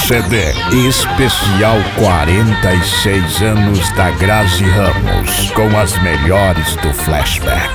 CD especial 46 anos da Grazi Ramos, com as melhores do Flashback.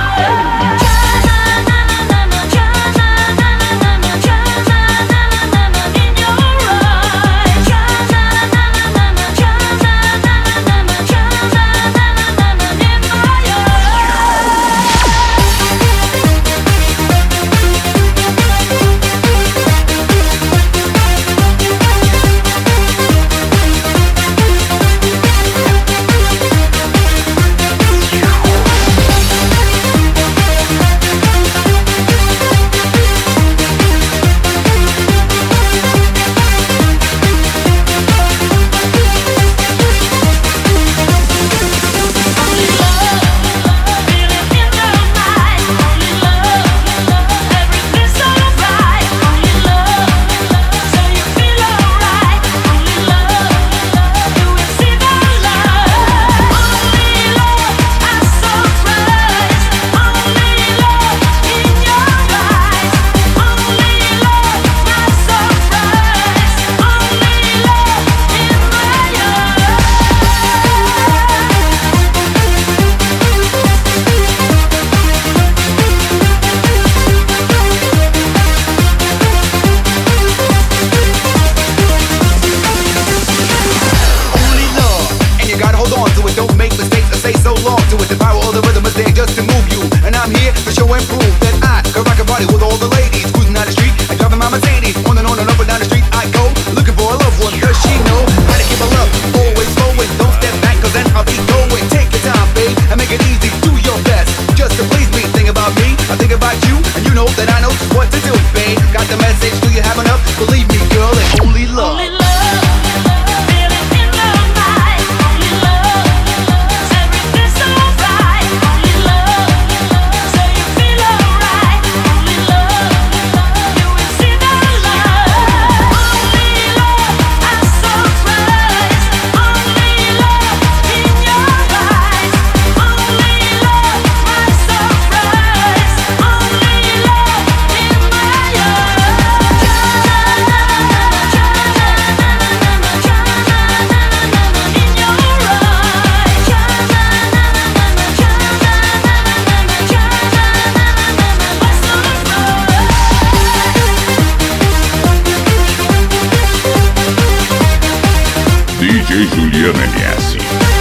DJ Juliano MS.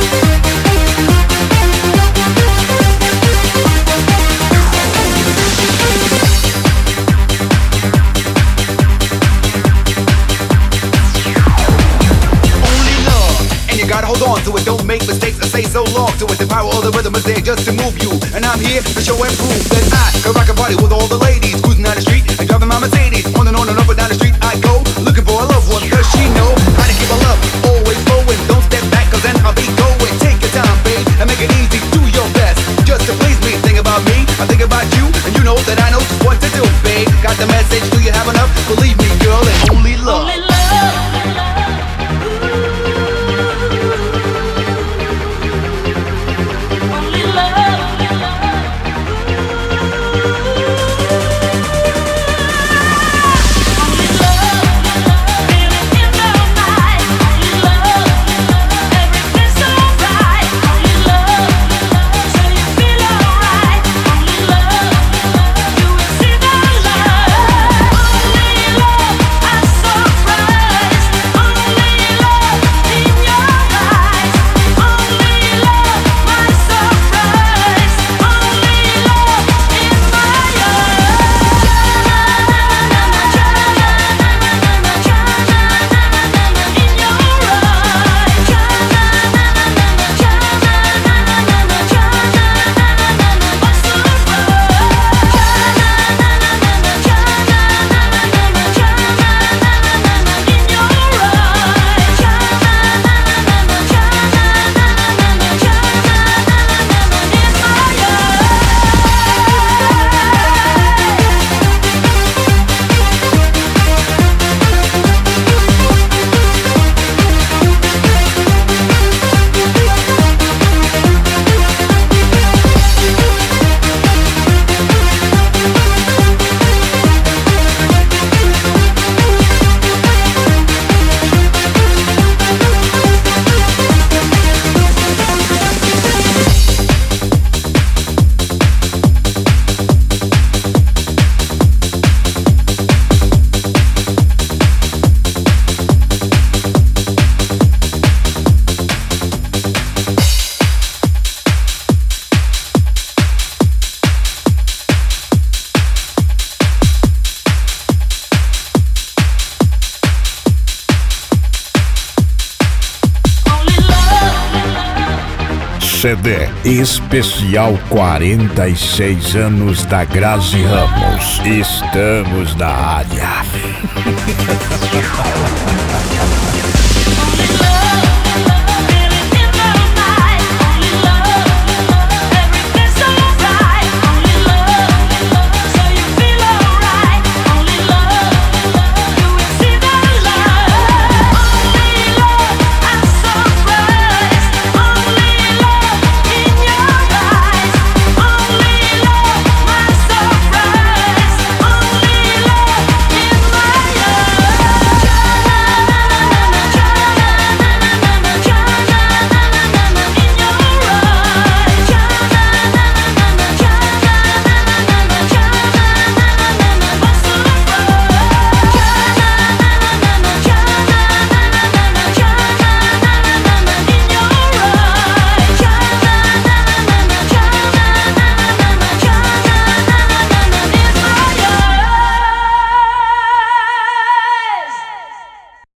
Gotta hold on to it, don't make mistakes and say so long to it. The power of the rhythm is there just to move you, and I'm here to show and prove that I can rock a party with all the ladies, cruising down the street and driving my Mercedes. On and up and down the street I go, looking for a loved one, cause she know how to keep her love always flowing. Don't step back, cause then I'll be going. Take your time, babe, and make it easy, do your best, just to please me. Think about me, I think about you, and you know that I know just what to do, babe. Got the message, do you have enough? Believe me, girl, it's only love. Only love. See that CD especial 46 anos da Grazi Ramos. Estamos na área.